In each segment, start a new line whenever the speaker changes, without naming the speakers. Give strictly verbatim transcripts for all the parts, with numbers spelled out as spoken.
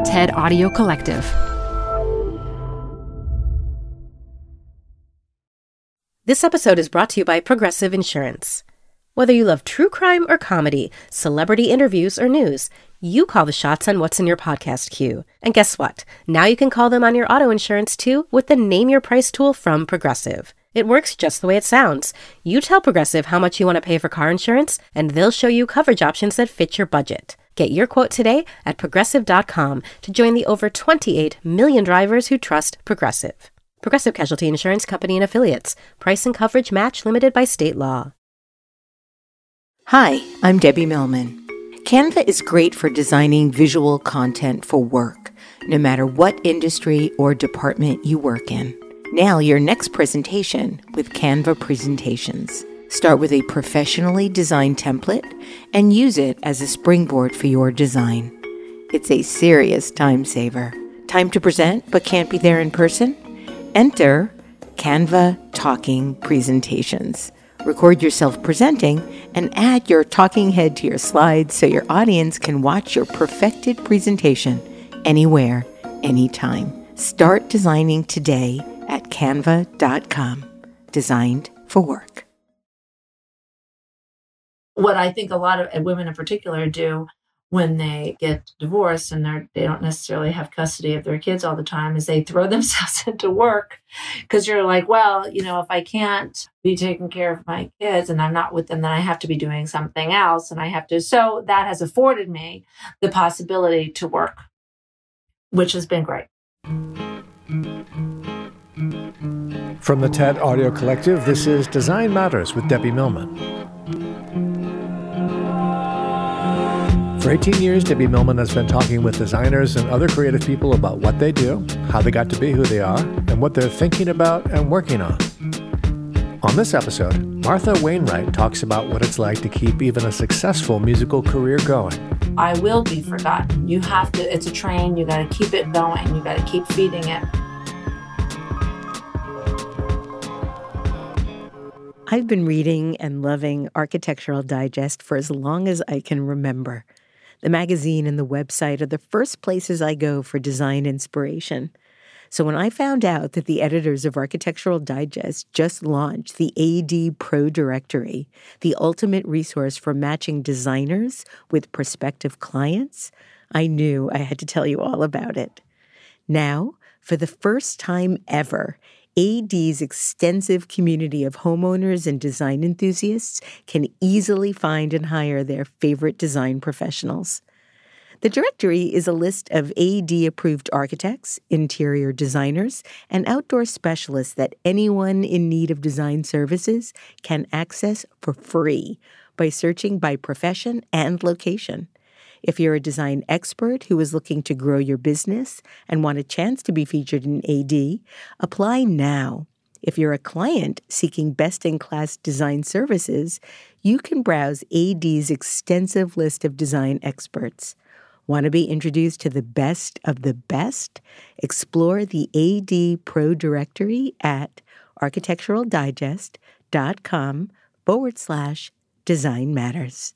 TED Audio Collective. This episode is brought to you by Progressive Insurance. Whether you love true crime or comedy, celebrity interviews or news, you call the shots on what's in your podcast queue. And guess what? Now you can call them on your auto insurance too with the Name Your Price tool from Progressive. It works just the way it sounds. You tell Progressive how much you want to pay for car insurance, and they'll show you coverage options that fit your budget. Get your quote today at progressive dot com to join the over twenty-eight million drivers who trust Progressive. Progressive Casualty Insurance Company and Affiliates. Price and coverage match limited by state law.
Hi, I'm Debbie Millman. Canva is great for designing visual content for work, no matter what industry or department you work in. Nail your next presentation with Canva Presentations. Start with a professionally designed template and use it as a springboard for your design. It's a serious time saver. Time to present but can't be there in person? Enter Canva Talking Presentations. Record yourself presenting and add your talking head to your slides so your audience can watch your perfected presentation anywhere, anytime. Start designing today at canva dot com. Designed for work.
What I think a lot of women in particular do when they get divorced and they're, they don't necessarily have custody of their kids all the time is they throw themselves into work because you're like, well, you know, if I can't be taking care of my kids and I'm not with them, then I have to be doing something else and I have to. So that has afforded me the possibility to work, which has been great.
From the TED Audio Collective, this is Design Matters with Debbie Millman. For eighteen years, Debbie Millman has been talking with designers and other creative people about what they do, how they got to be who they are, and what they're thinking about and working on. On this episode, Martha Wainwright talks about what it's like to keep even a successful musical career going.
I will be forgotten. You have to, it's a train, you got to keep it going, you got to keep feeding it.
I've been reading and loving Architectural Digest for as long as I can remember. The magazine and the website are the first places I go for design inspiration. So when I found out that the editors of Architectural Digest just launched the A D Pro Directory, the ultimate resource for matching designers with prospective clients, I knew I had to tell you all about it. Now, for the first time ever, A D's extensive community of homeowners and design enthusiasts can easily find and hire their favorite design professionals. The directory is a list of A D-approved architects, interior designers, and outdoor specialists that anyone in need of design services can access for free by searching by profession and location. If you're a design expert who is looking to grow your business and want a chance to be featured in A D, apply now. If you're a client seeking best-in-class design services, you can browse A D's extensive list of design experts. Want to be introduced to the best of the best? Explore the A D Pro Directory at architecturaldigest.com forward slash design matters.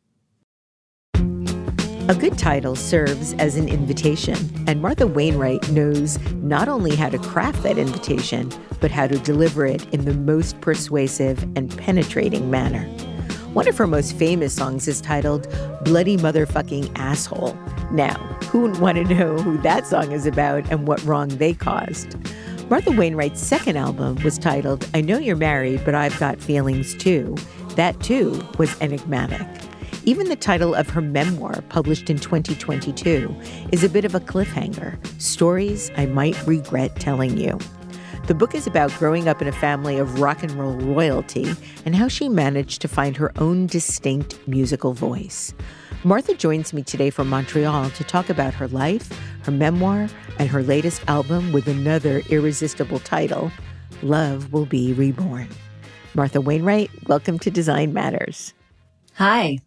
A good title serves as an invitation, and Martha Wainwright knows not only how to craft that invitation, but how to deliver it in the most persuasive and penetrating manner. One of her most famous songs is titled Bloody Motherfucking Asshole. Now, who would want to know who that song is about and what wrong they caused? Martha Wainwright's second album was titled I Know You're Married, But I've Got Feelings Too. That, too, was enigmatic. Even the title of her memoir, published in twenty twenty-two, is a bit of a cliffhanger, Stories I Might Regret Telling You. The book is about growing up in a family of rock and roll royalty and how she managed to find her own distinct musical voice. Martha joins me today from Montreal to talk about her life, her memoir, and her latest album with another irresistible title, Love Will Be Reborn. Martha Wainwright, welcome to Design Matters.
Hi.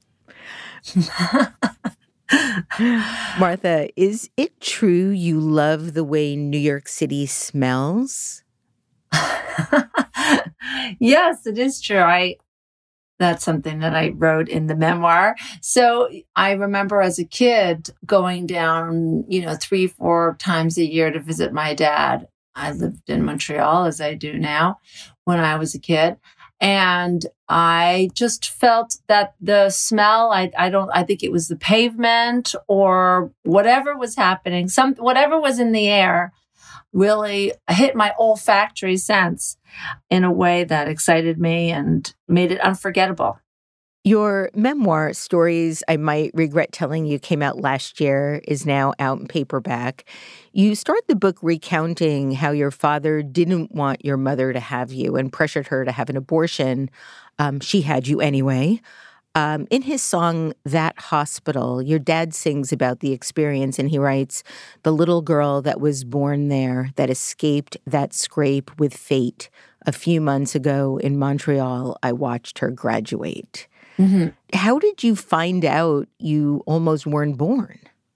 Martha, is it true you love the way New York City smells?
Yes, it is true. I That's something that I wrote in the memoir. So I remember as a kid going down, you know, three, four times a year to visit my dad. I lived in Montreal, as I do now, when I was a kid. And I just felt that the smell, I, I don't, I think it was the pavement or whatever was happening, some, whatever was in the air really hit my olfactory sense in a way that excited me and made it unforgettable.
Your memoir, Stories I Might Regret Telling You, came out last year, is now out in paperback. You start the book recounting how your father didn't want your mother to have you and pressured her to have an abortion. Um, she had you anyway. Um, in his song, That Hospital, your dad sings about the experience, and he writes, "The little girl that was born there, that escaped that scrape with fate. A few months ago in Montreal, I watched her graduate." Mm-hmm. How did you find out you almost weren't born?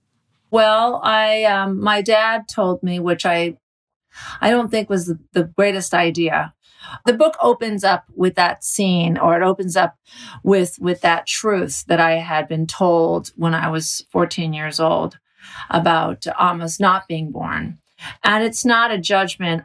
Well, I um, my dad told me, which I I don't think was the, the greatest idea. The book opens up with that scene, or it opens up with with that truth that I had been told when I was fourteen years old about almost not being born. And it's not a judgment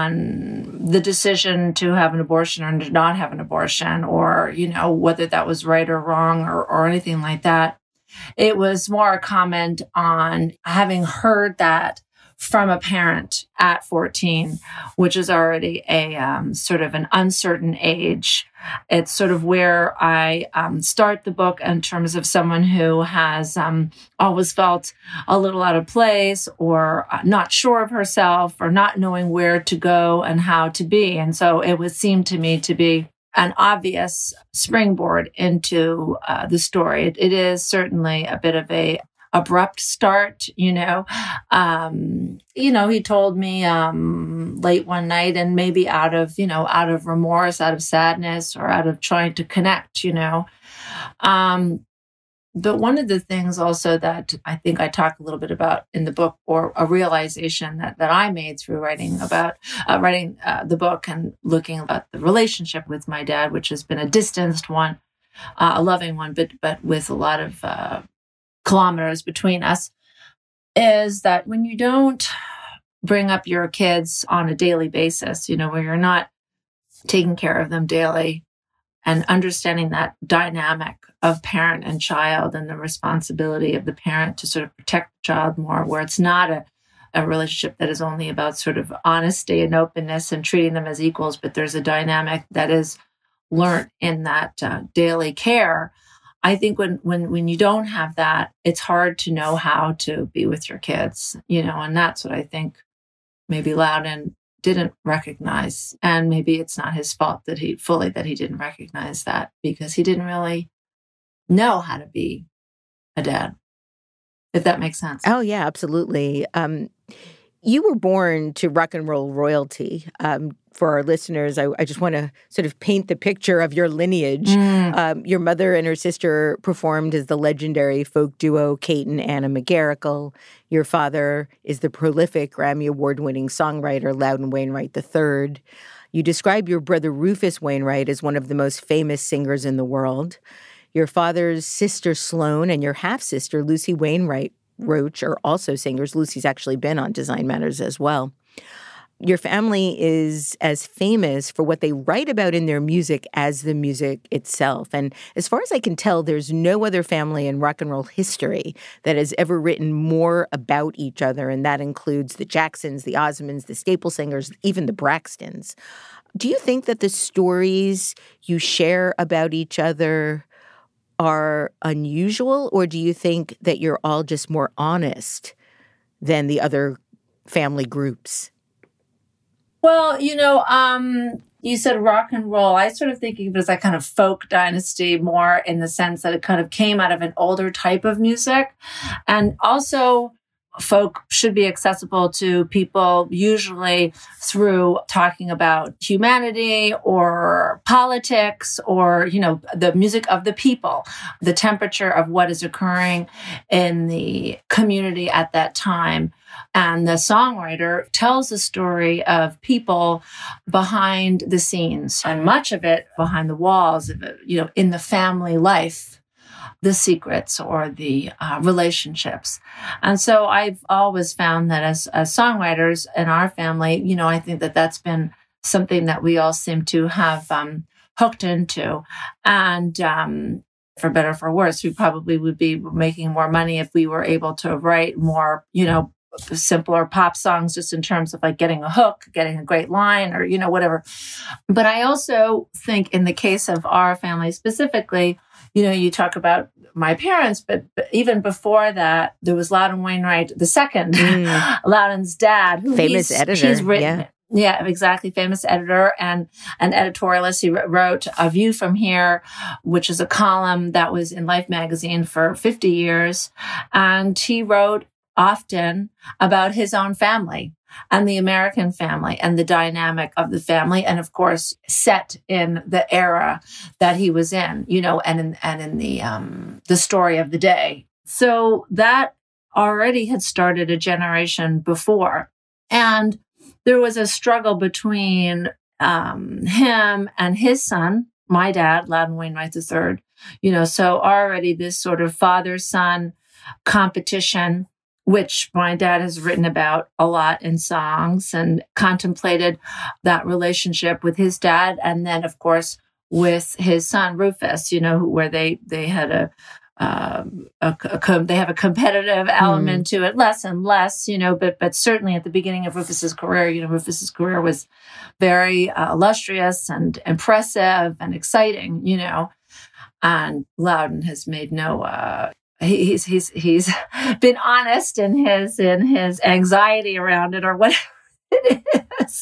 on the decision to have an abortion or to not have an abortion, or, you know, whether that was right or wrong or, or anything like that. It was more a comment on having heard that from a parent at fourteen, which is already a um, sort of an uncertain age. It's sort of where I um, start the book in terms of someone who has um, always felt a little out of place, or not sure of herself, or not knowing where to go and how to be. And so it would seem to me to be an obvious springboard into uh, the story. It, it is certainly a bit of a abrupt start, you know. Um, you know, he told me um, late one night, and maybe out of, you know, out of remorse, out of sadness, or out of trying to connect, you know. Um, but one of the things also that I think I talk a little bit about in the book, or a realization that, that I made through writing about uh, writing uh, the book and looking at the relationship with my dad, which has been a distanced one, uh, a loving one, but but with a lot of uh, kilometers between us, is that when you don't bring up your kids on a daily basis, you know, where you're not taking care of them daily and understanding that dynamic of parent and child and the responsibility of the parent to sort of protect the child more, where it's not a, a relationship that is only about sort of honesty and openness and treating them as equals, but there's a dynamic that is learned in that uh, daily care. I think when, when, when you don't have that, it's hard to know how to be with your kids, you know, and that's what I think maybe Loudon didn't recognize. And maybe it's not his fault that he fully, that he didn't recognize that, because he didn't really know how to be a dad, if that makes sense.
Oh, yeah, absolutely. Um, you were born to rock and roll royalty. Um, for our listeners, I, I just want to sort of paint the picture of your lineage. Mm. Um, your mother and her sister performed as the legendary folk duo Kate and Anna McGarrigle. Your father is the prolific Grammy Award-winning songwriter Loudon Wainwright the third. You describe your brother Rufus Wainwright as one of the most famous singers in the world. Your father's sister Sloan and your half-sister Lucy Wainwright Roach are also singers. Lucy's actually been on Design Matters as well. Your family is as famous for what they write about in their music as the music itself. And as far as I can tell, there's no other family in rock and roll history that has ever written more about each other, and that includes the Jacksons, the Osmonds, the Staple Singers, even the Braxtons. Do you think that the stories you share about each other are unusual, or do you think that you're all just more honest than the other family groups?
Well, you know, um, you said rock and roll. I sort of think of it as that kind of folk dynasty, more in the sense that it kind of came out of an older type of music. And also folk should be accessible to people, usually through talking about humanity or politics or, you know, the music of the people, the temperature of what is occurring in the community at that time. And the songwriter tells the story of people behind the scenes, and much of it behind the walls, you know, in the family life, the secrets or the uh, relationships. And so I've always found that as, as songwriters in our family, you know, I think that that's been something that we all seem to have um, hooked into. And um, for better or for worse, we probably would be making more money if we were able to write more, you know, simpler pop songs, just in terms of like getting a hook, getting a great line, or, you know, whatever. But I also think in the case of our family specifically, you know, you talk about my parents, but, but even before that, there was Loudon Wainwright the second, mm. Loudon's dad, who
famous
he's,
editor.
He's written,
yeah.
Yeah, exactly. Famous editor and an editorialist. He wrote A View from Here, which is a column that was in Life magazine for fifty years. And he wrote often about his own family and the American family and the dynamic of the family. And of course, set in the era that he was in, you know, and in, and in the, um, the story of the day. So that already had started a generation before. And there was a struggle between, um, him and his son, my dad, Loudon Wainwright the third, you know, so already this sort of father-son competition, which my dad has written about a lot in songs and contemplated that relationship with his dad. And then, of course, with his son, Rufus, you know, where they, they had a, uh, a, a, they have a competitive element mm. to it, less and less, you know, but, but certainly at the beginning of Rufus's career, you know, Rufus's career was very uh, illustrious and impressive and exciting, you know, and Loudon has made no, uh, He's he's he's been honest in his in his anxiety around it, or whatever it is.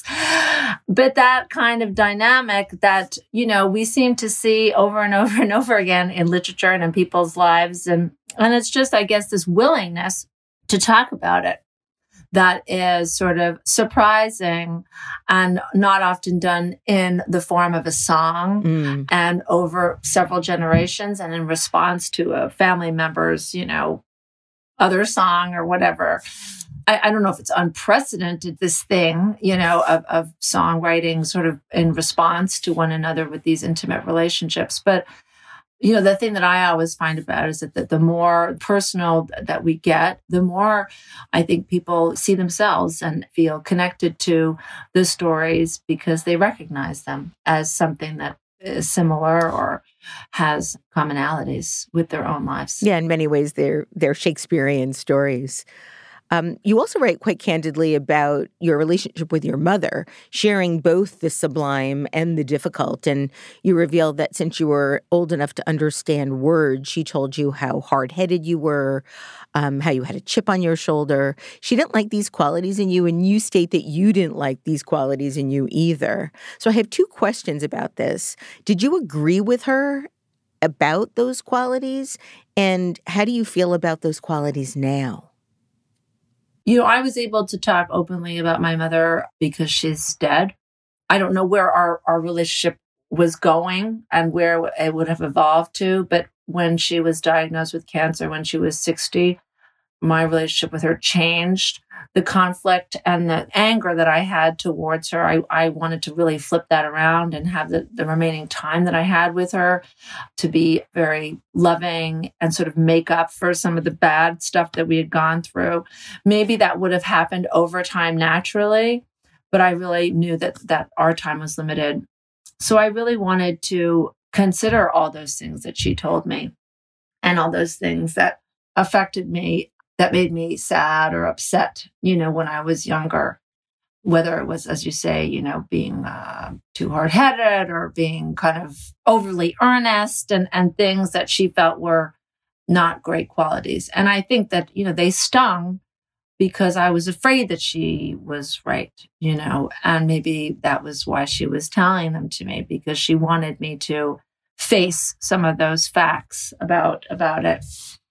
But that kind of dynamic that, you know, we seem to see over and over and over again in literature and in people's lives, and and it's just, I guess, this willingness to talk about it that is sort of surprising and not often done in the form of a song mm. and over several generations and in response to a family member's, you know, other song or whatever. I, I don't know if it's unprecedented, this thing, you know, of, of songwriting sort of in response to one another with these intimate relationships. But you know, the thing that I always find about it is that the, the more personal that we get, the more I think people see themselves and feel connected to the stories because they recognize them as something that is similar or has commonalities with their own lives.
Yeah, in many ways, they're, they're Shakespearean stories. Um, you also write quite candidly about your relationship with your mother, sharing both the sublime and the difficult. And you reveal that since you were old enough to understand words, she told you how hard-headed you were, um, how you had a chip on your shoulder. She didn't like these qualities in you, and you state that you didn't like these qualities in you either. So I have two questions about this. Did you agree with her about those qualities? And how do you feel about those qualities now?
You know, I was able to talk openly about my mother because she's dead. I don't know where our, our relationship was going and where it would have evolved to, but when she was diagnosed with cancer when she was sixty, my relationship with her changed. The conflict and the anger that I had towards her, I, I wanted to really flip that around and have the, the remaining time that I had with her to be very loving and sort of make up for some of the bad stuff that we had gone through. Maybe that would have happened over time naturally, but I really knew that, that our time was limited. So I really wanted to consider all those things that she told me and all those things that affected me, that made me sad or upset, you know, when I was younger, whether it was, as you say, you know, being uh, too hard-headed or being kind of overly earnest and, and things that she felt were not great qualities. And I think that, you know, they stung because I was afraid that she was right, you know, and maybe that was why she was telling them to me, because she wanted me to face some of those facts about, about it.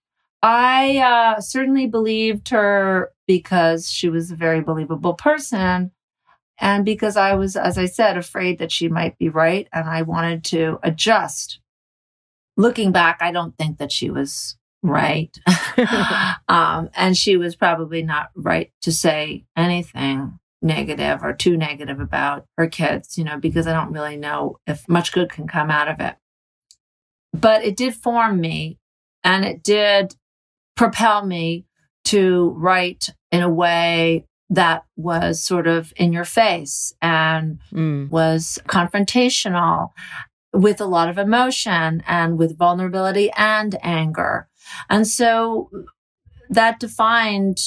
I uh, certainly believed her because she was a very believable person. And because I was, as I said, afraid that she might be right. And I wanted to adjust. Looking back, I don't think that she was right. um, and she was probably not right to say anything negative or too negative about her kids, you know, because I don't really know if much good can come out of it. But it did form me, and it did propel me to write in a way that was sort of in your face and mm. was confrontational, with a lot of emotion and with vulnerability and anger. And so that defined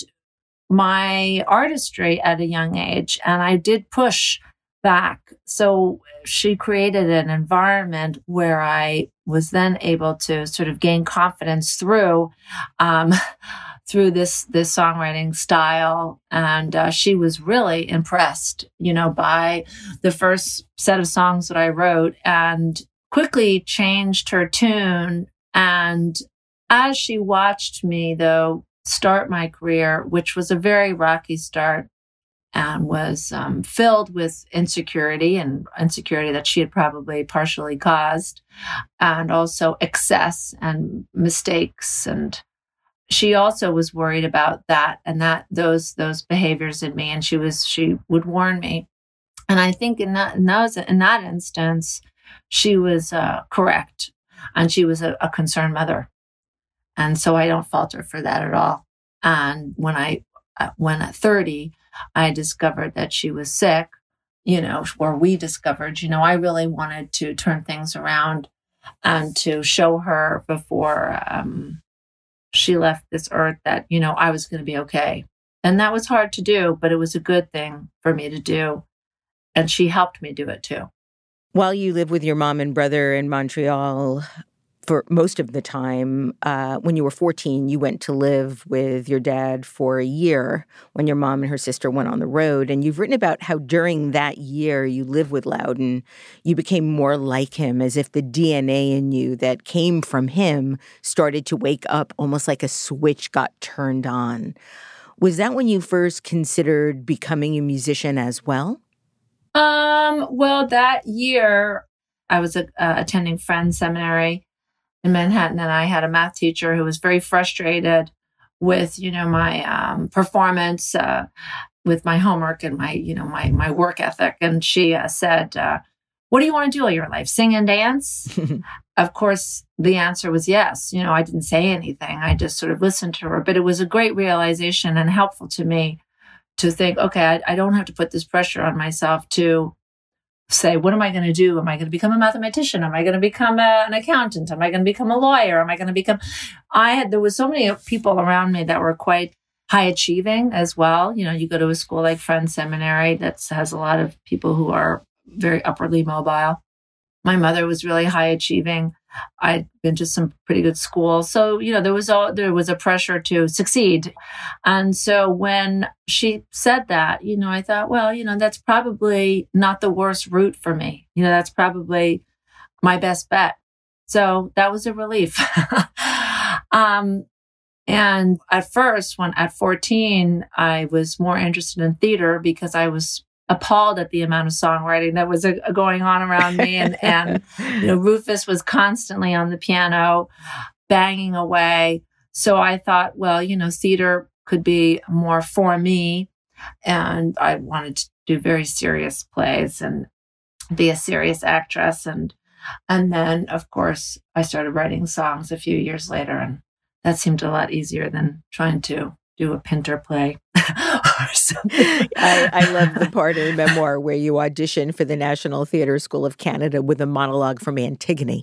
my artistry at a young age. And I did push back. So she created an environment where I was then able to sort of gain confidence through, um, through this, this songwriting style. And uh, she was really impressed, you know, by the first set of songs that I wrote, and quickly changed her tune. And as she watched me, though, start my career, which was a very rocky start and was um, filled with insecurity and insecurity that she had probably partially caused, and also excess and mistakes. And she also was worried about that and that those those behaviors in me. And she was she would warn me. And I think in that in, those, in that instance, she was uh, correct, and she was a, a concerned mother. And so I don't fault her for that at all. And when I, when at thirty, I discovered that she was sick, you know, or we discovered, you know, I really wanted to turn things around and to show her before um, she left this earth that, you know, I was going to be okay. And that was hard to do, but it was a good thing for me to do. And she helped me do it too.
While you live with your mom and brother in Montreal, for most of the time, uh, when you were fourteen, you went to live with your dad for a year when your mom and her sister went on the road. And you've written about how during that year you lived with Loudon, you became more like him, as if the D N A in you that came from him started to wake up, almost like a switch got turned on. Was that when you first considered becoming a musician as well?
Um, well, that year I was uh, attending Friends Seminary in Manhattan, and I had a math teacher who was very frustrated with, you know, my um, performance, uh, with my homework and my, you know, my my work ethic. And she uh, said, uh, "What do you want to do all your life? Sing and dance?" Of course, the answer was yes. You know, I didn't say anything. I just sort of listened to her. But it was a great realization and helpful to me to think, okay, I, I don't have to put this pressure on myself to say, what am I going to do? Am I going to become a mathematician? Am I going to become a, an accountant? Am I going to become a lawyer? Am I going to become, I had, there was so many people around me that were quite high achieving as well. You know, you go to a school like Friends Seminary that has a lot of people who are very upwardly mobile. My mother was really high achieving. I'd been to some pretty good schools. So, you know, there was a, there was a pressure to succeed. And so when she said that, you know, I thought, well, you know, that's probably not the worst route for me. You know, that's probably my best bet. So that was a relief. um, and at first, when at fourteen, I was more interested in theater because I was appalled at the amount of songwriting that was uh, going on around me. And, and, you know, Rufus was constantly on the piano, banging away. So I thought, well, you know, theater could be more for me. And I wanted to do very serious plays and be a serious actress. And, and then, of course, I started writing songs a few years later. And that seemed a lot easier than trying to do a Pinter play or something.
I, I love the part of the memoir where you audition for the National Theatre School of Canada with a monologue from Antigone.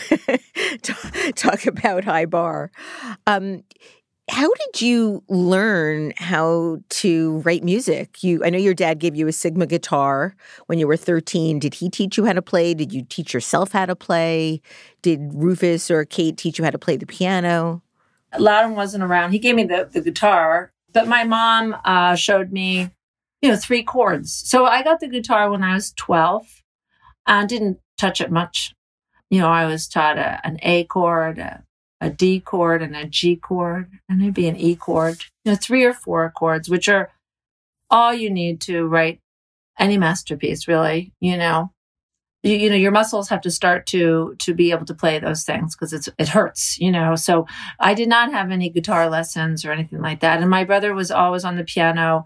Talk about high bar. Um, how did you learn how to write music? You, I know your dad gave you a Sigma guitar when you were thirteen. Did he teach you how to play? Did you teach yourself how to play? Did Rufus or Kate teach you how to play the piano?
Loudon wasn't around. He gave me the, the guitar, but my mom uh, showed me, you know, three chords. So I got the guitar when I was twelve and didn't touch it much. You know, I was taught a, an A chord, a, a D chord and a G chord and maybe an E chord, you know, three or four chords, which are all you need to write any masterpiece, really. You know, you, you know, your muscles have to start to to be able to play those things because it's it hurts, you know. So I did not have any guitar lessons or anything like that, and my brother was always on the piano,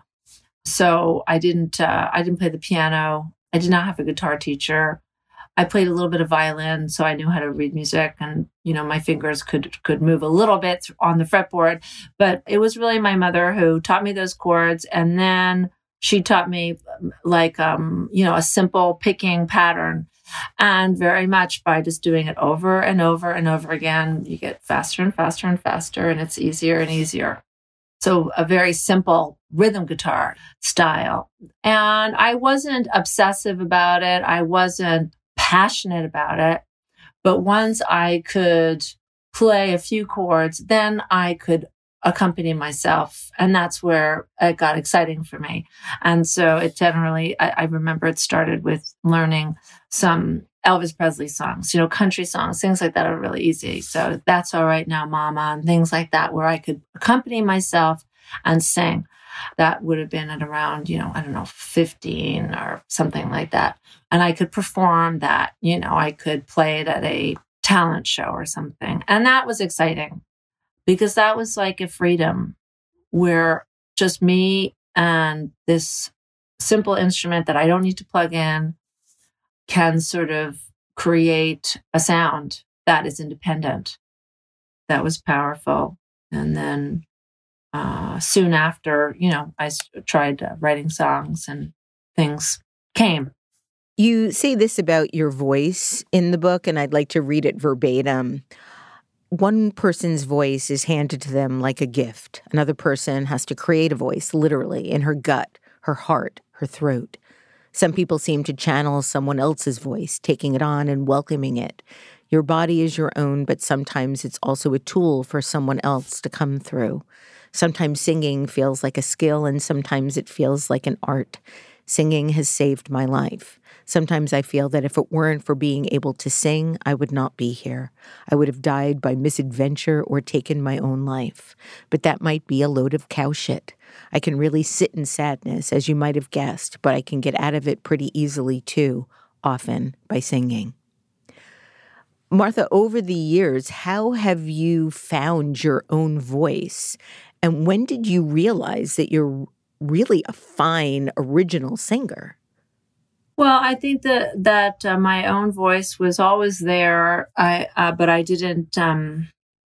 so I didn't uh, I didn't play the piano. I did not have a guitar teacher. I played a little bit of violin, so I knew how to read music, and you know, my fingers could could move a little bit on the fretboard. But it was really my mother who taught me those chords, and then she taught me like um, you know, a simple picking pattern, and very much by just doing it over and over and over again, you get faster and faster and faster, and it's easier and easier. So a very simple rhythm guitar style, and I wasn't obsessive about it. I wasn't passionate about it. But once I could play a few chords, then I could accompany myself. And that's where it got exciting for me. And so it generally, I, I remember it started with learning some Elvis Presley songs, you know, country songs, things like that are really easy. So That's All Right Now, Mama, and things like that, where I could accompany myself and sing. That would have been at around, you know, I don't know, fifteen or something like that. And I could perform that, you know, I could play it at a talent show or something. And that was exciting because that was like a freedom where just me and this simple instrument that I don't need to plug in can sort of create a sound that is independent. That was powerful. And then Uh, soon after, you know, I tried uh, writing songs and things came.
You say this about your voice in the book, and I'd like to read it verbatim. One person's voice is handed to them like a gift. Another person has to create a voice, literally, in her gut, her heart, her throat. Some people seem to channel someone else's voice, taking it on and welcoming it. Your body is your own, but sometimes it's also a tool for someone else to come through. Sometimes singing feels like a skill, and sometimes it feels like an art. Singing has saved my life. Sometimes I feel that if it weren't for being able to sing, I would not be here. I would have died by misadventure or taken my own life. But that might be a load of cow shit. I can really sit in sadness, as you might have guessed, but I can get out of it pretty easily too, often by singing. Martha, over the years, how have you found your own voice? And when did you realize that you're really a fine original singer?
Well, I think that that uh, my own voice was always there, I uh, but I didn't. Um,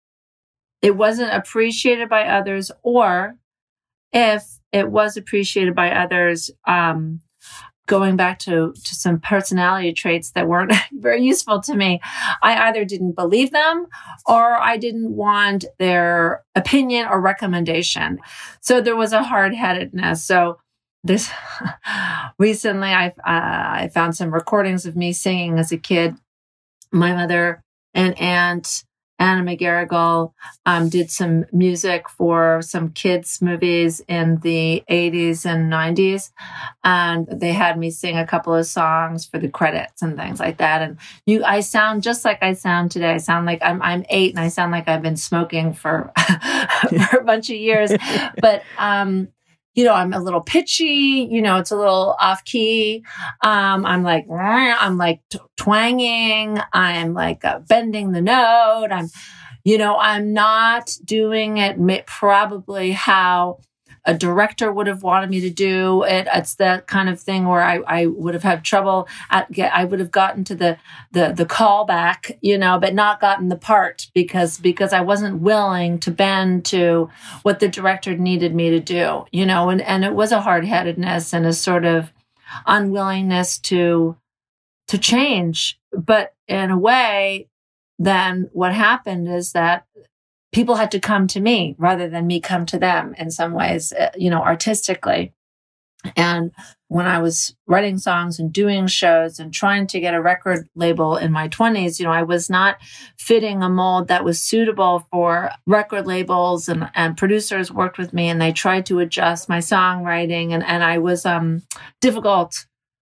it wasn't appreciated by others, or if it was appreciated by others, um, going back to, to some personality traits that weren't very useful to me, I either didn't believe them or I didn't want their opinion or recommendation. So there was a hard-headedness. So this recently, I uh, I found some recordings of me singing as a kid. My mother and aunt Anna McGarrigle um, did some music for some kids' movies in the eighties and nineties. And they had me sing a couple of songs for the credits and things like that. And you, I sound just like I sound today. I sound like I'm, I'm eight and I sound like I've been smoking for, for a bunch of years. But, um, you know, I'm a little pitchy, you know, it's a little off key. Um, I'm like, I'm like t- twanging. I'm like uh, bending the note. I'm, you know, I'm not doing it probably how a director would have wanted me to do it. It's that kind of thing where I, I would have had trouble at get, I would have gotten to the, the, the callback, you know, but not gotten the part because, because I wasn't willing to bend to what the director needed me to do, you know, and, and it was a hard-headedness and a sort of unwillingness to, to change. But in a way, then what happened is that people had to come to me rather than me come to them in some ways, you know, artistically. And when I was writing songs and doing shows and trying to get a record label in my twenties, you know, I was not fitting a mold that was suitable for record labels, and, and producers worked with me and they tried to adjust my songwriting, and, and I was um, difficult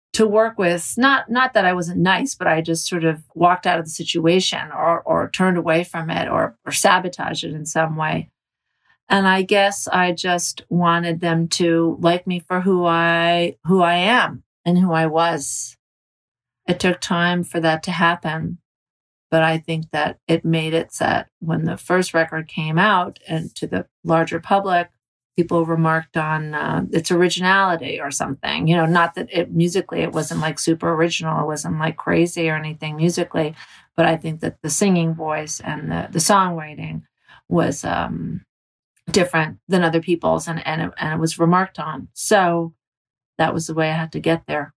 to work with. Not not that I wasn't nice, but I just sort of walked out of the situation or or turned away from it or or sabotaged it in some way. And I guess I just wanted them to like me for who I who I am and who I was. It took time for that to happen, but I think that it made it so that when the first record came out and to the larger public, people remarked on uh, its originality or something. You know, not that it musically it wasn't like super original, it wasn't like crazy or anything musically, but I think that the singing voice and the the songwriting was um, different than other people's, and and it, and it was remarked on. So that was the way I had to get there.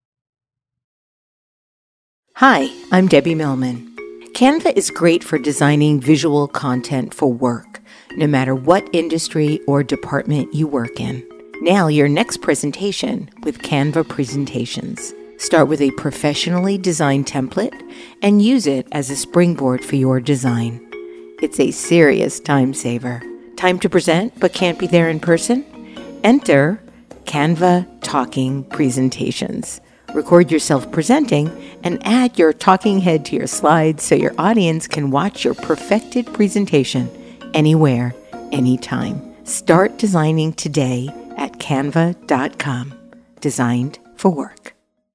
Hi, I'm Debbie Millman. Canva is great for designing visual content for work, no matter what industry or department you work in. Now your next presentation with Canva Presentations. Start with a professionally designed template and use it as a springboard for your design. It's a serious time saver. Time to present but can't be there in person? Enter Canva Talking Presentations. Record yourself presenting and add your talking head to your slides so your audience can watch your perfected presentation anywhere, anytime. Start designing today at canva dot com. Designed for work.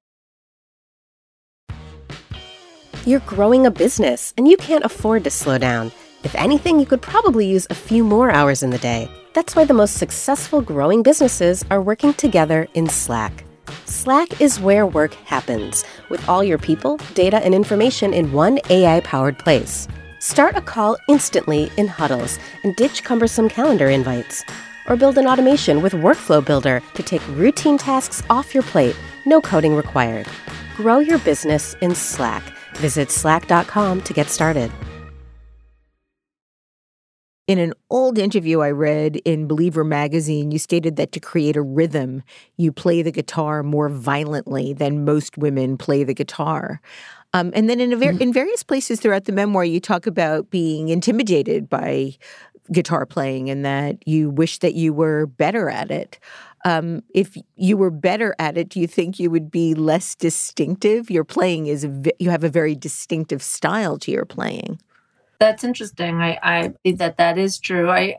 You're growing a business and you can't afford to slow down. If anything, you could probably use a few more hours in the day. That's why the most successful growing businesses are working together in Slack. Slack is where work happens, with all your people, data, and information in one A I-powered place. Start a call instantly in huddles and ditch cumbersome calendar invites. Or build an automation with Workflow Builder to take routine tasks off your plate, no coding required. Grow your business in Slack. Visit slack dot com to get started.
In an old interview I read in Believer magazine, you stated that to create a rhythm, you play the guitar more violently than most women play the guitar. Um, and then in, a ver- mm-hmm. in various places throughout the memoir, you talk about being intimidated by guitar playing and that you wish that you were better at it. Um, if you were better at it, do you think you would be less distinctive? Your playing is, a, you have a very distinctive style to your playing.
That's interesting. I, I think that that is true. I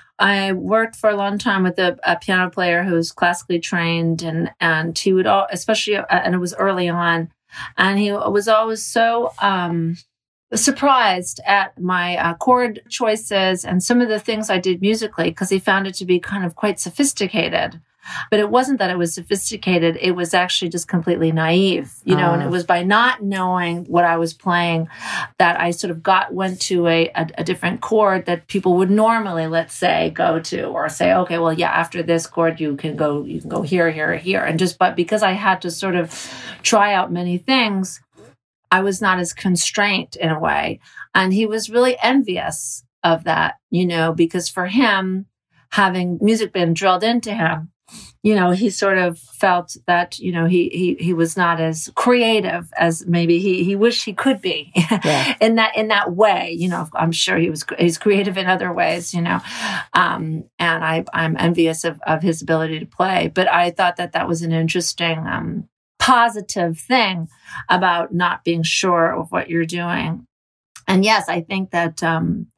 I worked for a long time with a, a piano player who's classically trained, and and he would all, especially, uh, and it was early on, and he was always so um, surprised at my uh, chord choices and some of the things I did musically, because he found it to be kind of quite sophisticated. But it wasn't that it was sophisticated. It was actually just completely naive, you know, uh. and it was by not knowing what I was playing that I sort of got, went to a, a, a different chord that people would normally, let's say, go to or say, okay, well, yeah, after this chord, you can go, you can go here, here, here. And just, but because I had to sort of try out many things, I was not as constrained in a way. And he was really envious of that, you know, because for him, having music been drilled into him, you know, he sort of felt that, you know, he he he was not as creative as maybe he he wished he could be yeah. in that in that way. You know, I'm sure he was he's creative in other ways, you know, um, and I I'm envious of of his ability to play. But I thought that that was an interesting um, positive thing about not being sure of what you're doing. And yes, I think that. Um,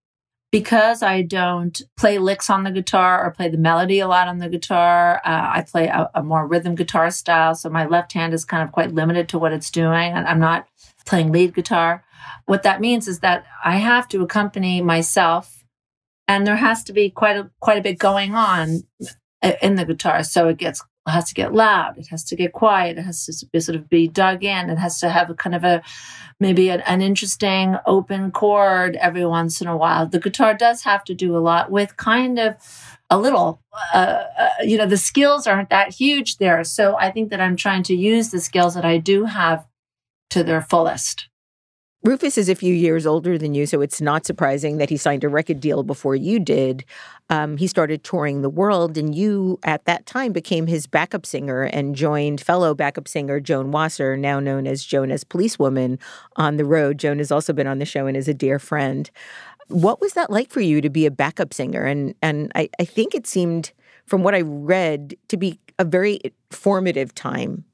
Because I don't play licks on the guitar or play the melody a lot on the guitar, uh, I play a, a more rhythm guitar style. So my left hand is kind of quite limited to what it's doing. And I'm not playing lead guitar. What that means is that I have to accompany myself, and there has to be quite a quite a bit going on in the guitar. So it gets it has to get loud. It has to get quiet. It has to be, sort of be dug in. It has to have a kind of a, maybe an, an interesting open chord every once in a while. The guitar does have to do a lot with kind of a little, uh, uh, you know, the skills aren't that huge there. So I think that I'm trying to use the skills that I do have to their fullest.
Rufus is a few years older than you, so it's not surprising that he signed a record deal before you did. Um, he started touring the world, and you, at that time, became his backup singer and joined fellow backup singer Joan Wasser, now known as Joan as Policewoman, on the road. Joan has also been on the show and is a dear friend. What was that like for you to be a backup singer? And and I, I think it seemed, from what I read, to be a very formative time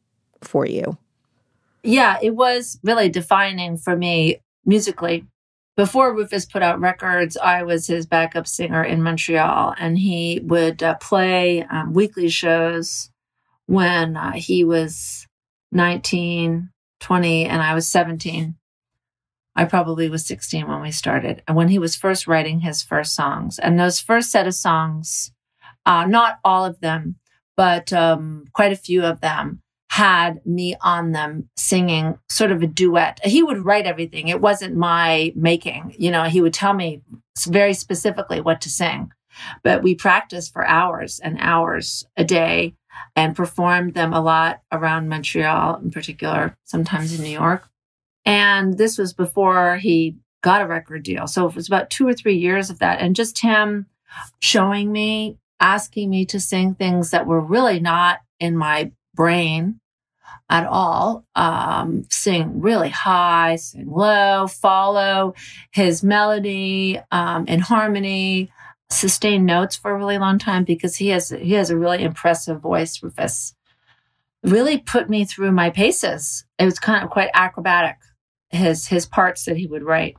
for you.
Yeah, it was really defining for me musically. Before Rufus put out records, I was his backup singer in Montreal, and he would uh, play um, weekly shows when uh, he was nineteen, twenty, and I was seventeen. I probably was sixteen when we started, and when he was first writing his first songs. And those first set of songs, uh, not all of them, but um, quite a few of them, had me on them singing sort of a duet. He would write everything. It wasn't my making. You know, he would tell me very specifically what to sing. But we practiced for hours and hours a day and performed them a lot around Montreal in particular, sometimes in New York. And this was before he got a record deal. So it was about two or three years of that. And just him showing me, asking me to sing things that were really not in my brain at all, um, sing really high, sing low, follow his melody um, in harmony, sustain notes for a really long time because he has he has a really impressive voice, Rufus. Really put me through my paces. It was kind of quite acrobatic, his his parts that he would write.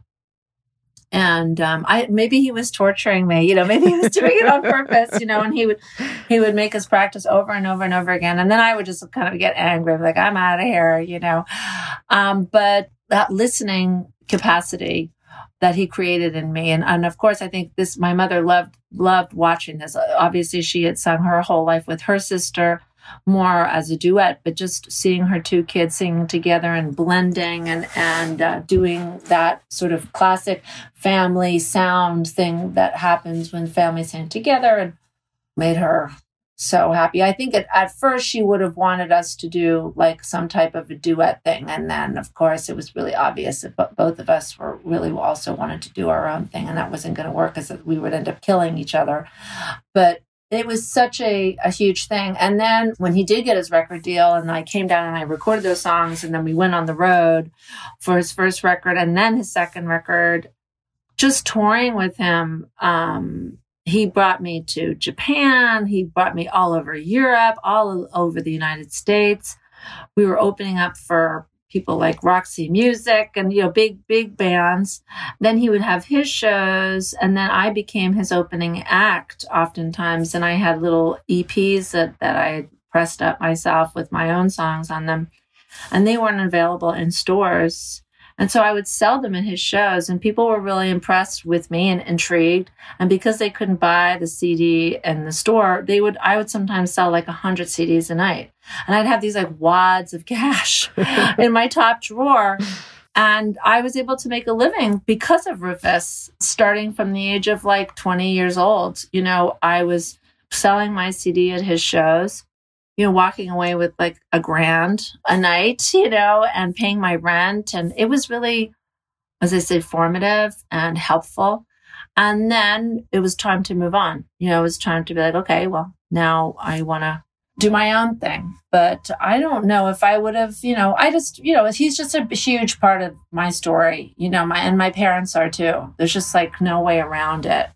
And um, I maybe he was torturing me, you know, maybe he was doing it on purpose, you know, and he would he would make us practice over and over and over again. And then I would just kind of get angry, like, I'm out of here, you know. Um, but that listening capacity that he created in me. And, and of course, I think this, my mother loved loved watching this. Obviously, she had sung her whole life with her sister, more as a duet, but just seeing her two kids singing together and blending and and uh, doing that sort of classic family sound thing that happens when families sing together, and made her so happy. I think at, at first she would have wanted us to do like some type of a duet thing. And then, of course, it was really obvious that both of us were really also wanted to do our own thing. And that wasn't going to work because we would end up killing each other. But it was such a, a huge thing. And then when he did get his record deal and I came down and I recorded those songs and then we went on the road for his first record and then his second record, just touring with him. Um, he brought me to Japan. He brought me all over Europe, all over the United States. We were opening up for people like Roxy Music and, you know, big, big bands. Then he would have his shows. And then I became his opening act oftentimes. And I had little E Ps that, that I had pressed up myself with my own songs on them. And they weren't available in stores. And so I would sell them in his shows, and people were really impressed with me and intrigued. And because they couldn't buy the C D in the store, they would, I would sometimes sell like a hundred C Ds a night. And I'd have these like wads of cash in my top drawer. And I was able to make a living because of Rufus, starting from the age of like twenty years old. You know, I was selling my C D at his shows, you know, walking away with like a grand a night, you know, and paying my rent. And it was really, as I say, formative and helpful. And then it was time to move on. You know, it was time to be like, okay, well, now I want to do my own thing. But I don't know if I would have, you know, I just, you know, he's just a huge part of my story, you know, my, and my parents are too. There's just like no way around it.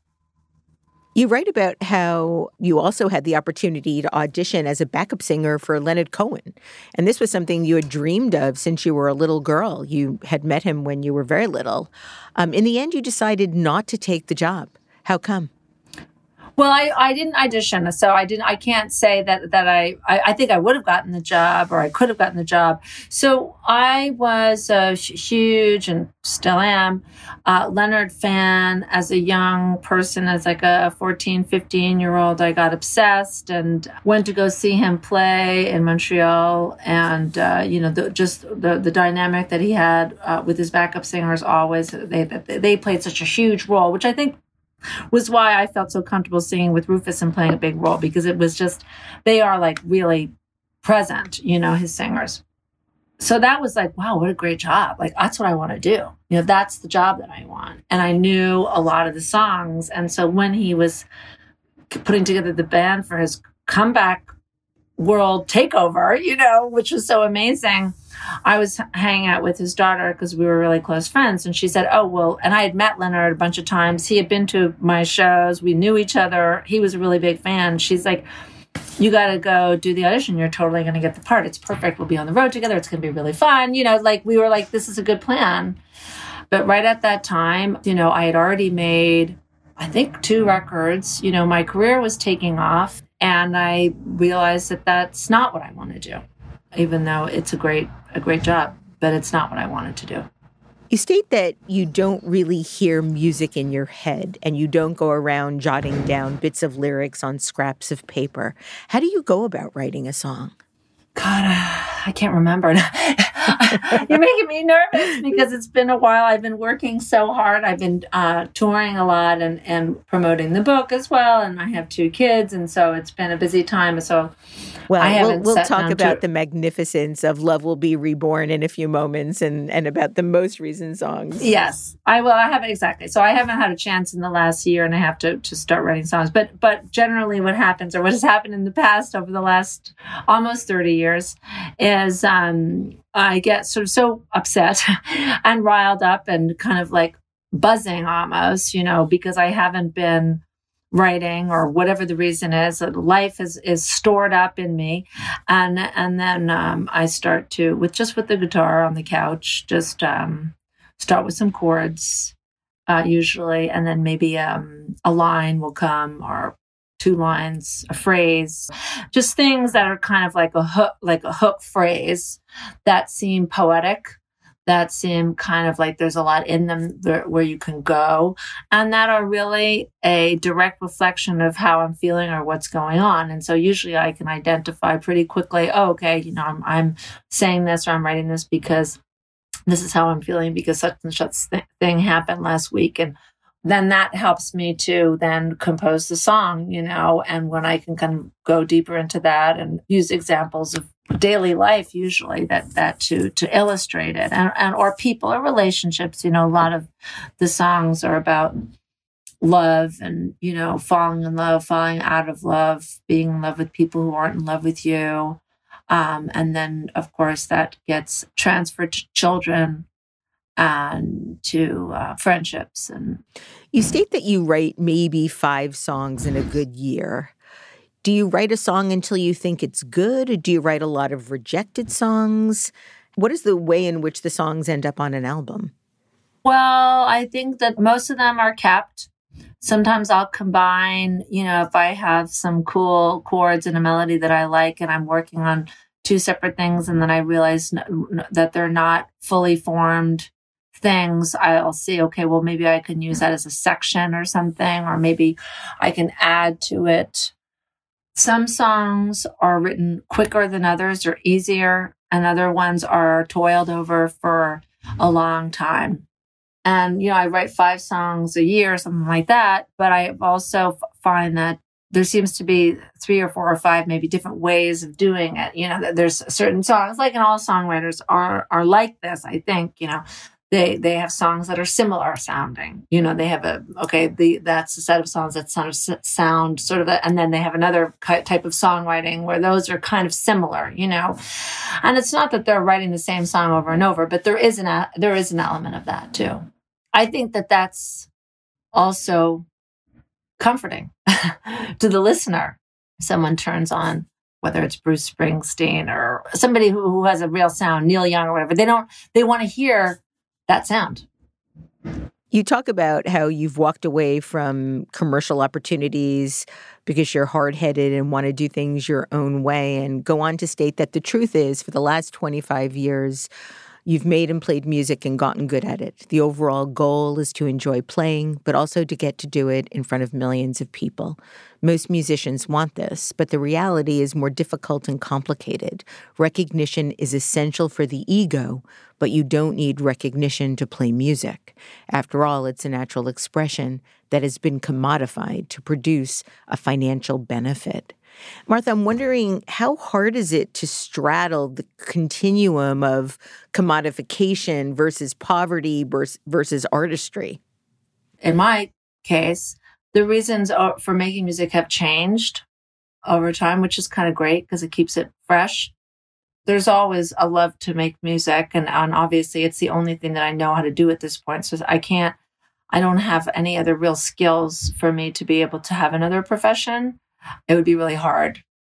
You write about how you also had the opportunity to audition as a backup singer for Leonard Cohen. And this was something you had dreamed of since you were a little girl. You had met him when you were very little. Um, in the end, you decided not to take the job. How come?
Well, I, I didn't audition, so I didn't. I can't say that that I, I. I think I would have gotten the job, or I could have gotten the job. So I was a huge, and still am, uh, Leonard fan as a young person, as like a fourteen, fifteen year old. I got obsessed and went to go see him play in Montreal, and uh, you know, the, just the the dynamic that he had uh, with his backup singers. Always, they they played such a huge role, which I think was why I felt so comfortable singing with Rufus and playing a big role, because it was just, they are like really present, you know, his singers. So that was like, wow, what a great job. Like, that's what I want to do. You know, that's the job that I want. And I knew a lot of the songs. And so when he was putting together the band for his comeback world takeover, you know, which was so amazing, I was hanging out with his daughter because we were really close friends. And she said, oh, well, and I had met Leonard a bunch of times. He had been to my shows. We knew each other. He was a really big fan. She's like, you got to go do the audition. You're totally going to get the part. It's perfect. We'll be on the road together. It's going to be really fun. You know, like we were like, this is a good plan. But right at that time, you know, I had already made, I think, two records. You know, my career was taking off, and I realized that that's not what I want to do, even though it's a great, a great job, but it's not what I wanted to do.
You state that you don't really hear music in your head and you don't go around jotting down bits of lyrics on scraps of paper. How do you go about writing a song?
God, uh, I can't remember. You're making me nervous because it's been a while. I've been working so hard. I've been uh, touring a lot and, and promoting the book as well. And I have two kids. And so it's been a busy time. So
well,
I haven't
we'll, we'll talk about
to...
the magnificence of Love Will Be Reborn in a few moments and, and about the most recent songs.
Yes, I will. I haven't exactly. So I haven't had a chance in the last year and a half to, to start writing songs. But but generally what happens, or what has happened in the past over the last almost thirty years, is um, I get sort of so upset and riled up and kind of like buzzing almost, you know, because I haven't been writing or whatever the reason is. Life is is stored up in me, and and then um, I start to with just with the guitar on the couch, just um, start with some chords uh, usually, and then maybe um, a line will come or two lines, a phrase, just things that are kind of like a hook, like a hook phrase that seem poetic, that seem kind of like there's a lot in them where you can go, and that are really a direct reflection of how I'm feeling or what's going on. And so usually I can identify pretty quickly, oh, okay, you know, I'm, I'm saying this or I'm writing this because this is how I'm feeling because such and such thing happened last week. And then that helps me to then compose the song, you know, and when I can kind of go deeper into that and use examples of daily life, usually that, that to, to illustrate it and, and, or people or relationships, you know, a lot of the songs are about love and, you know, falling in love, falling out of love, being in love with people who aren't in love with you. Um, and then of course that gets transferred to children and to uh, friendships. And
you state that you write maybe five songs in a good year. Do you write a song until you think it's good, or do you write a lot of rejected songs? What is the way in which the songs end up on an album?
Well, I think that most of them are kept. Sometimes I'll combine, you know, if I have some cool chords and a melody that I like and I'm working on two separate things and then I realize that they're not fully formed things, I'll see, okay, well, maybe I can use that as a section or something, or maybe I can add to it. Some songs are written quicker than others or easier, and other ones are toiled over for a long time. And, you know, I write five songs a year, something like that, but I also f- find that there seems to be three or four or five, maybe different ways of doing it. You know, there's certain songs, like, and all songwriters are are like this, I think, you know. They they have songs that are similar sounding. You know, they have a, okay, the that's a set of songs that sound, sound sort of, a, and then they have another type of songwriting where those are kind of similar, you know. And it's not that they're writing the same song over and over, but there is an, there is an element of that too. I think that that's also comforting to the listener. If someone turns on, whether it's Bruce Springsteen or somebody who, who has a real sound, Neil Young or whatever, they don't, they want to hear that sound.
You talk about how you've walked away from commercial opportunities because you're hard-headed and want to do things your own way, and go on to state that the truth is, for the last twenty-five years, you've made and played music and gotten good at it. The overall goal is to enjoy playing, but also to get to do it in front of millions of people. Most musicians want this, but the reality is more difficult and complicated. Recognition is essential for the ego, but you don't need recognition to play music. After all, it's a natural expression that has been commodified to produce a financial benefit. Martha, I'm wondering, how hard is it to straddle the continuum of commodification versus poverty versus artistry?
In my case, the reasons for making music have changed over time, which is kind of great because it keeps it fresh. There's always a love to make music, and, and obviously it's the only thing that I know how to do at this point. So I can't, I don't have any other real skills for me to be able to have another profession. It would be really hard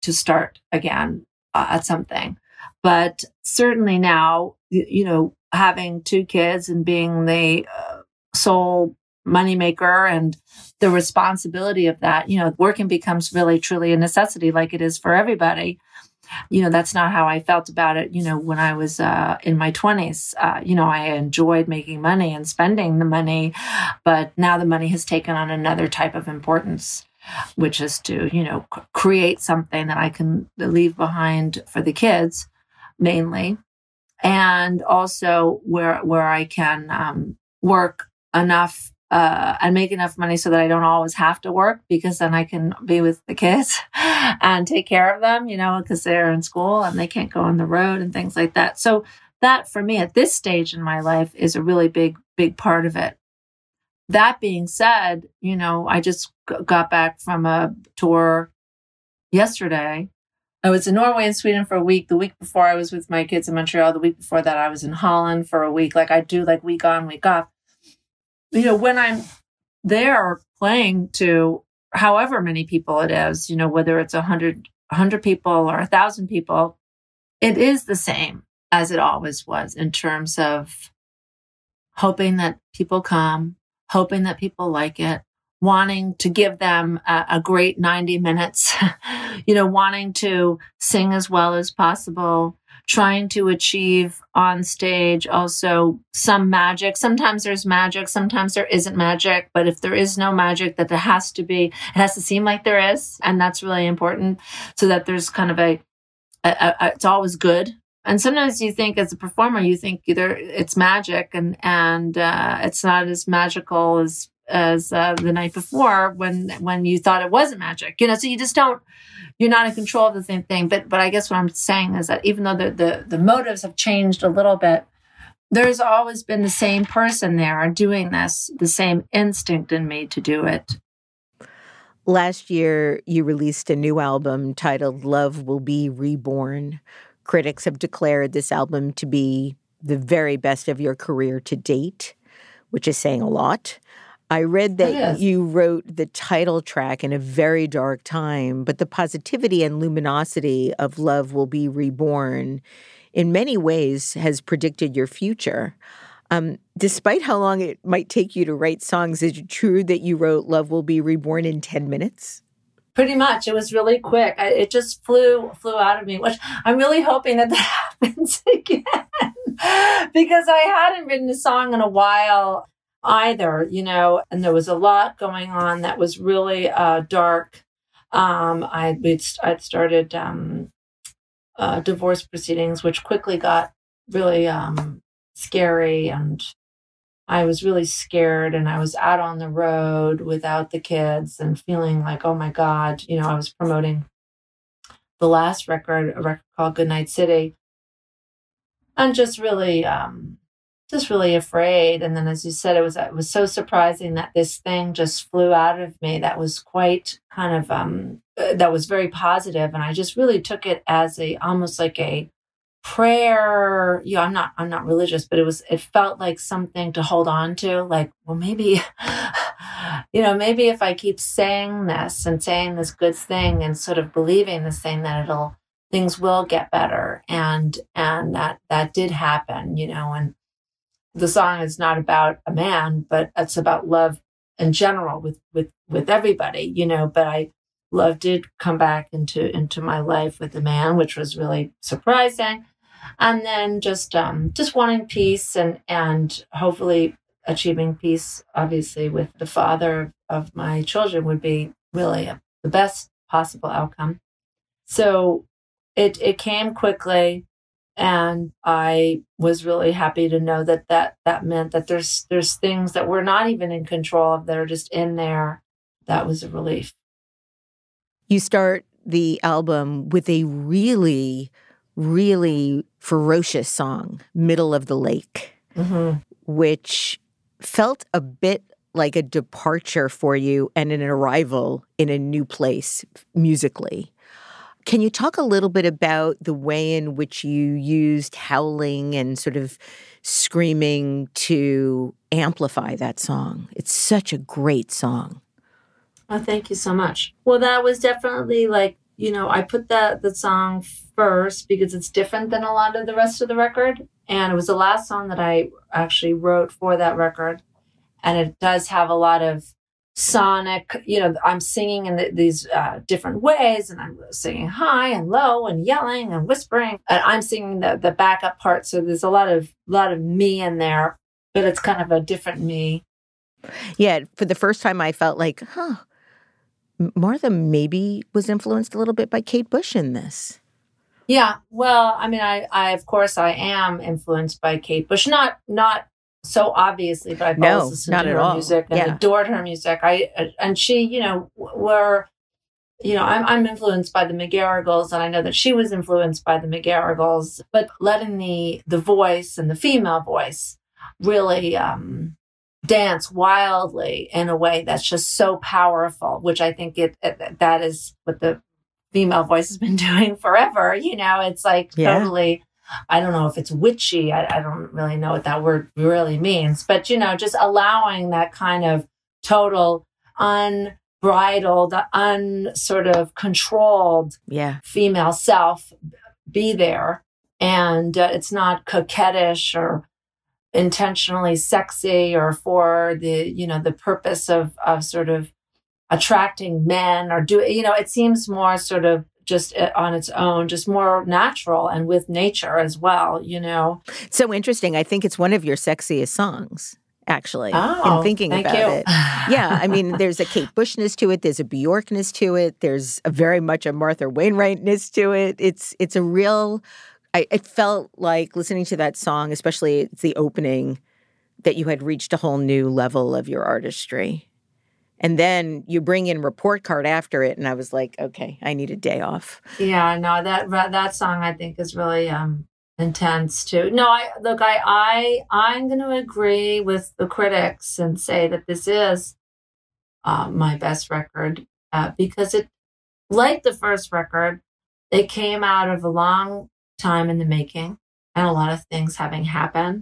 to start again uh, at something. But certainly now, you, you know, having two kids and being the uh, sole moneymaker and the responsibility of that, you know, working becomes really truly a necessity like it is for everybody. You know, that's not how I felt about it, you know, when I was uh, in my twenties. Uh, you know, I enjoyed making money and spending the money, but now the money has taken on another type of importance, which is to, you know, c- create something that I can leave behind for the kids, mainly. And also where where I can um, work enough uh, and make enough money so that I don't always have to work, because then I can be with the kids and take care of them, you know, because they're in school and they can't go on the road and things like that. So that for me at this stage in my life is a really big, big part of it. That being said, you know, I just g- got back from a tour yesterday. I was in Norway and Sweden for a week. The week before I was with my kids in Montreal. The week before that I was in Holland for a week. Like I do like week on, week off. You know, when I'm there playing to however many people it is, you know, whether it's a hundred, a hundred people or a thousand people, it is the same as it always was in terms of hoping that people come, hoping that people like it, wanting to give them a, a great ninety minutes, you know, wanting to sing as well as possible, trying to achieve on stage also some magic. Sometimes there's magic, sometimes there isn't magic, but if there is no magic, that there has to be, it has to seem like there is. And that's really important, so that there's kind of a, a, a it's always good. And sometimes you think as a performer, you think either it's magic and, and uh, it's not as magical as as uh, the night before when when you thought it wasn't magic, you know. So you just don't, you're not in control of the same thing. But but I guess what I'm saying is that even though the the, the motives have changed a little bit, there's always been the same person there doing this, the same instinct in me to do it.
Last year, you released a new album titled Love Will Be Reborn. Critics have declared this album to be the very best of your career to date, which is saying a lot. I read that you wrote the title track in a very dark time, but the positivity and luminosity of Love Will Be Reborn in many ways has predicted your future. Um, despite how long it might take you to write songs, is it true that you wrote Love Will Be Reborn in ten minutes?
Pretty much. It was really quick. I, it just flew flew out of me, which I'm really hoping that that happens again because I hadn't written a song in a while either, you know, and there was a lot going on that was really uh, dark. Um, I, I'd started um, uh, divorce proceedings, which quickly got really um, scary, and I was really scared, and I was out on the road without the kids and feeling like, oh my God, you know, I was promoting the last record, a record called Goodnight City, and just really, um, just really afraid. And then, as you said, it was it was so surprising that this thing just flew out of me. That was quite kind of um, uh, that was very positive, and I just really took it as a almost like a prayer. You know, I'm not I'm not religious, but it was it felt like something to hold on to. Like, well, maybe, you know, maybe if I keep saying this and saying this good thing and sort of believing this thing, that it'll things will get better. And and that that did happen, you know. And the song is not about a man, but it's about love in general with, with, with everybody, you know, but I, love did come back into, into my life with a man, which was really surprising. And then just, um, just wanting peace and, and hopefully achieving peace, obviously with the father of my children would be really a, the best possible outcome. So it, it came quickly. And I was really happy to know that, that that meant that there's there's things that we're not even in control of that are just in there. That was a relief.
You start the album with a really, really ferocious song, Middle of the Lake, mm-hmm. which felt a bit like a departure for you and an arrival in a new place musically. Can you talk a little bit about the way in which you used howling and sort of screaming to amplify that song? It's such a great song.
Oh, thank you so much. Well, that was definitely like you know, I put that the song first because it's different than a lot of the rest of the record. And it was the last song that I actually wrote for that record. And it does have a lot of sonic, you know, I'm singing in the, these uh, different ways, and I'm singing high and low and yelling and whispering. And I'm singing the, the backup part. So there's a lot of, lot of me in there, but it's kind of a different me.
Yeah. For the first time, I felt like, huh, Martha maybe was influenced a little bit by Kate Bush in this.
Yeah. Well, I mean, I, I, of course, I am influenced by Kate Bush. Not, not so obviously, but I've
no,
always listened
not
to
at
her
all.
music and
yeah.
adored her music. I, and she, you know, were, you know, I'm, I'm influenced by the McGarrigles, and I know that she was influenced by the McGarrigles, but letting the, the voice and the female voice really, um, dance wildly in a way that's just so powerful, which I think it, it that is what the female voice has been doing forever. You know, it's like
yeah.
totally, I don't know if it's witchy. I, I don't really know what that word really means, but, you know, just allowing that kind of total unbridled, un sort of controlled
yeah.
female self be there. And uh, it's not coquettish or intentionally sexy or for the, you know, the purpose of, of sort of attracting men or do, you know, it seems more sort of just on its own, just more natural and with nature as well, you know.
So interesting. I think it's one of your sexiest songs, actually,
oh,
in thinking
thank
about
you.
it. Yeah. I mean, there's a Kate Bushness to it. There's a Bjorkness to it. There's a very much a Martha Wainwrightness to it. It's, it's a real... I, it felt like listening to that song, especially it's the opening, that you had reached a whole new level of your artistry. And then you bring in Report Card after it, and I was like, okay, I need a day off.
Yeah, no, that that song I think is really um, intense too. No, I look, I I I'm going to agree with the critics and say that this is uh, my best record uh, because it, like the first record, it came out of a long time in the making and a lot of things having happened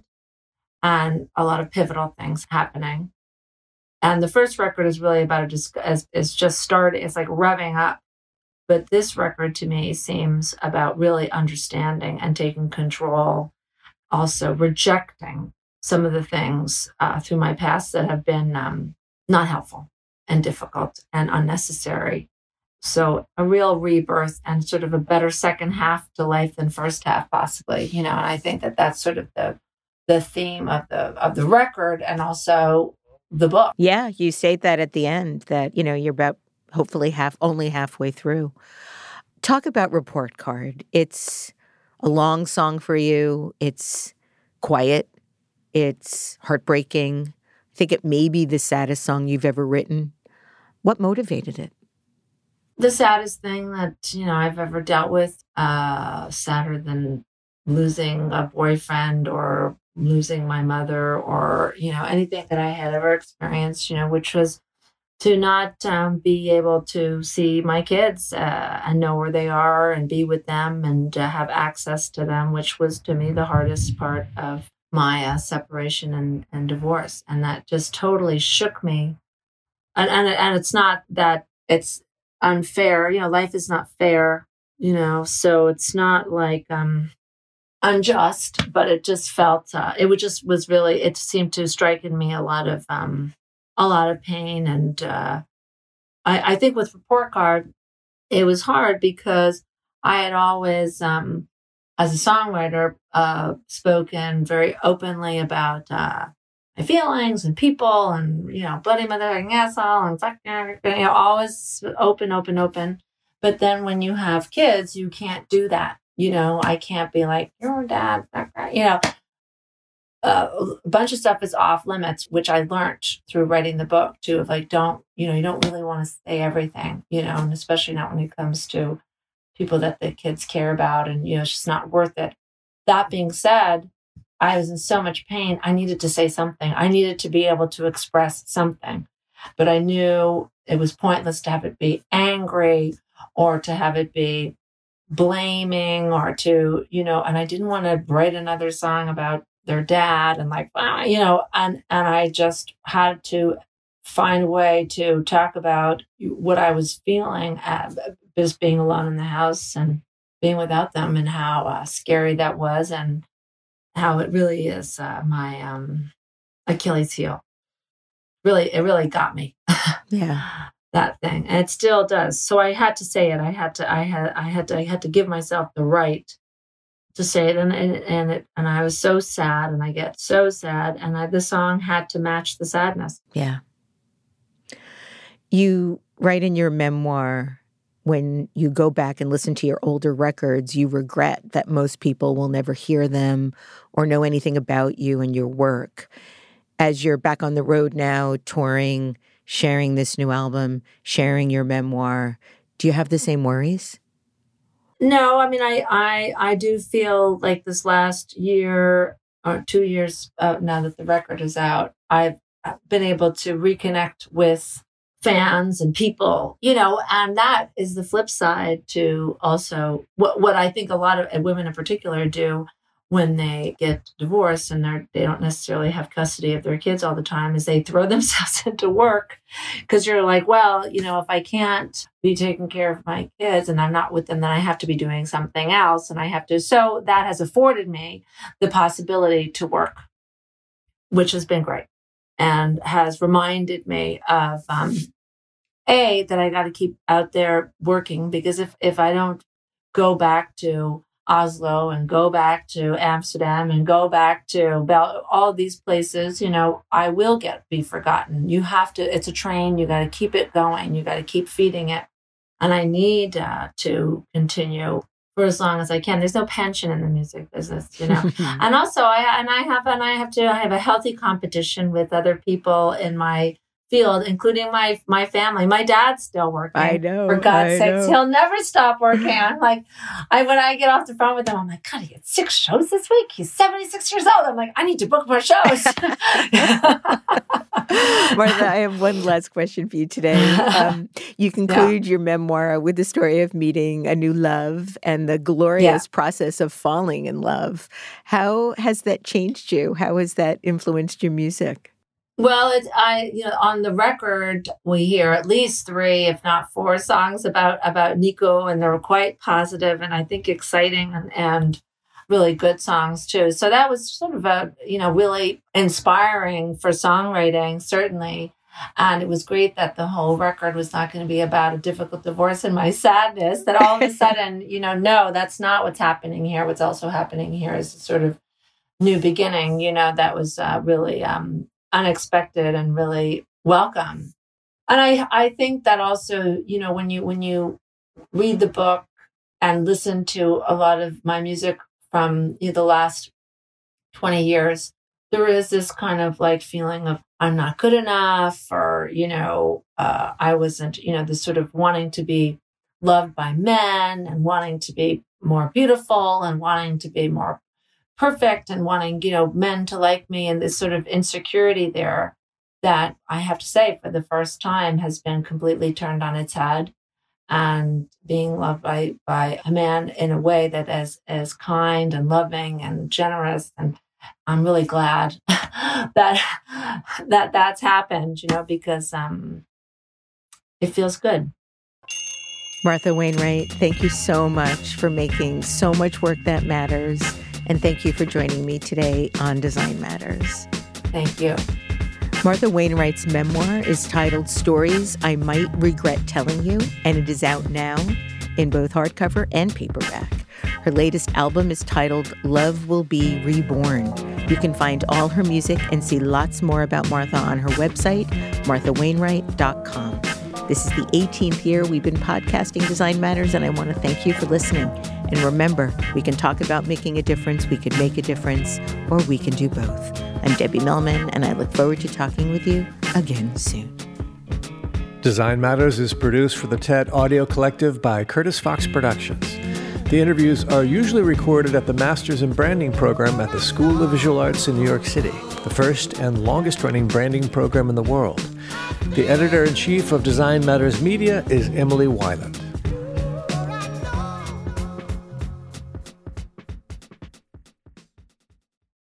and a lot of pivotal things happening. And the first record is really about it just as it's just started. It's like revving up. But this record to me seems about really understanding and taking control, also rejecting some of the things uh, through my past that have been um, not helpful and difficult and unnecessary. So a real rebirth and sort of a better second half to life than first half, possibly, you know. And I think that that's sort of the the theme of the of the record and also the book.
Yeah, you state that at the end that, you know, you're about hopefully half only halfway through. Talk about Report Card. It's a long song for you. It's quiet. It's heartbreaking. I think it may be the saddest song you've ever written. What motivated it?
The saddest thing that, you know, I've ever dealt with, uh, sadder than losing a boyfriend or losing my mother or, you know, anything that I had ever experienced, you know, which was to not um, be able to see my kids uh, and know where they are and be with them and uh, have access to them, which was to me the hardest part of my uh, separation and, and divorce. And that just totally shook me. And, and, and it's not that it's unfair, you know, life is not fair, you know, so it's not like um, unjust, but it just felt, uh, it would just was really, it seemed to strike in me a lot of, um, a lot of pain. And uh, I, I think with Report Card, it was hard because I had always, um, as a songwriter, uh, spoken very openly about uh, my feelings and people and, you know, bloody mother and asshole and fuck, you know, always open, open, open. But then when you have kids, you can't do that. You know, I can't be like, your dad, you know, uh, a bunch of stuff is off limits, which I learned through writing the book too, of like, don't, you know, you don't really want to say everything, you know, and especially not when it comes to people that the kids care about and, you know, it's just not worth it. That being said, I was in so much pain. I needed to say something. I needed to be able to express something, but I knew it was pointless to have it be angry or to have it be blaming or to, you know, and I didn't want to write another song about their dad and like, ah, you know, and, and I just had to find a way to talk about what I was feeling, uh, just being alone in the house and being without them, and how uh, scary that was, and how it really is uh, my um, Achilles heel. Really, it really got me.
Yeah.
That thing, and it still does. So I had to say it. I had to. I had. I had to. I had to give myself the right to say it, and and and, it, and I was so sad, and I get so sad, and I, the song had to match the sadness.
Yeah. You write in your memoir, when you go back and listen to your older records, you regret that most people will never hear them or know anything about you and your work. As you're back on the road now, touring, sharing this new album, sharing your memoir, do you have the same worries?
No, I mean, I I, I do feel like this last year or two years uh, now that the record is out, I've been able to reconnect with fans and people, you know, and that is the flip side to also what, what I think a lot of women in particular do when they get divorced and they're, they don't necessarily have custody of their kids all the time, is they throw themselves into work, because you're like, well, you know, if I can't be taking care of my kids and I'm not with them, then I have to be doing something else, and I have to. So that has afforded me the possibility to work, which has been great, and has reminded me of, um, A, that I got to keep out there working, because if, if I don't go back to Oslo and go back to Amsterdam and go back to Bel- all these places, you know, I will get be forgotten. You have to, it's a train, you got to keep it going, you got to keep feeding it. And I need uh, to continue for as long as I can. There's no pension in the music business, you know. And also I and I have and I have to I have a healthy competition with other people in my field, including my my family. My dad's still working.
I know.
For God's
I
sakes,
know.
he'll never stop working. I'm like, I when I get off the phone with him, I'm like, God, he had six shows this week. He's seventy-six years old. I'm like, I need to book more shows.
Martha, I have one last question for you today. Um, you conclude yeah. your memoir with the story of meeting a new love and the glorious yeah. process of falling in love. How has that changed you? How has that influenced your music?
Well, it's, I, you know, on the record, we hear at least three, if not four songs about, about Nico, and they're quite positive and I think exciting and, and really good songs too. So that was sort of a, you know, really inspiring for songwriting, certainly. And it was great that the whole record was not going to be about a difficult divorce and my sadness, that all of a sudden, you know, no, that's not what's happening here. What's also happening here is a sort of new beginning, you know, that was uh, really, um, unexpected and really welcome. And I, I think that also, you know, when you when you read the book and listen to a lot of my music from you know, the last twenty years, there is this kind of like feeling of I'm not good enough, or, you know, uh, I wasn't, you know, this sort of wanting to be loved by men and wanting to be more beautiful and wanting to be more perfect and wanting, you know, men to like me, and this sort of insecurity there that I have to say for the first time has been completely turned on its head, and being loved by, by a man in a way that is, is kind and loving and generous. And I'm really glad that, that that's happened, you know, because um, it feels good.
Martha Wainwright, thank you so much for making so much work that matters. And thank you for joining me today on Design Matters.
Thank you.
Martha Wainwright's memoir is titled Stories I Might Regret Telling You, and it is out now in both hardcover and paperback. Her latest album is titled Love Will Be Reborn. You can find all her music and see lots more about Martha on her website, martha wainwright dot com. This is the eighteenth year we've been podcasting Design Matters, and I want to thank you for listening. And remember, we can talk about making a difference, we can make a difference, or we can do both. I'm Debbie Millman, and I look forward to talking with you again soon.
Design Matters is produced for the TED Audio Collective by Curtis Fox Productions. The interviews are usually recorded at the Masters in Branding program at the School of Visual Arts in New York City, the first and longest-running branding program in the world. The editor-in-chief of Design Matters Media is Emily Weiland.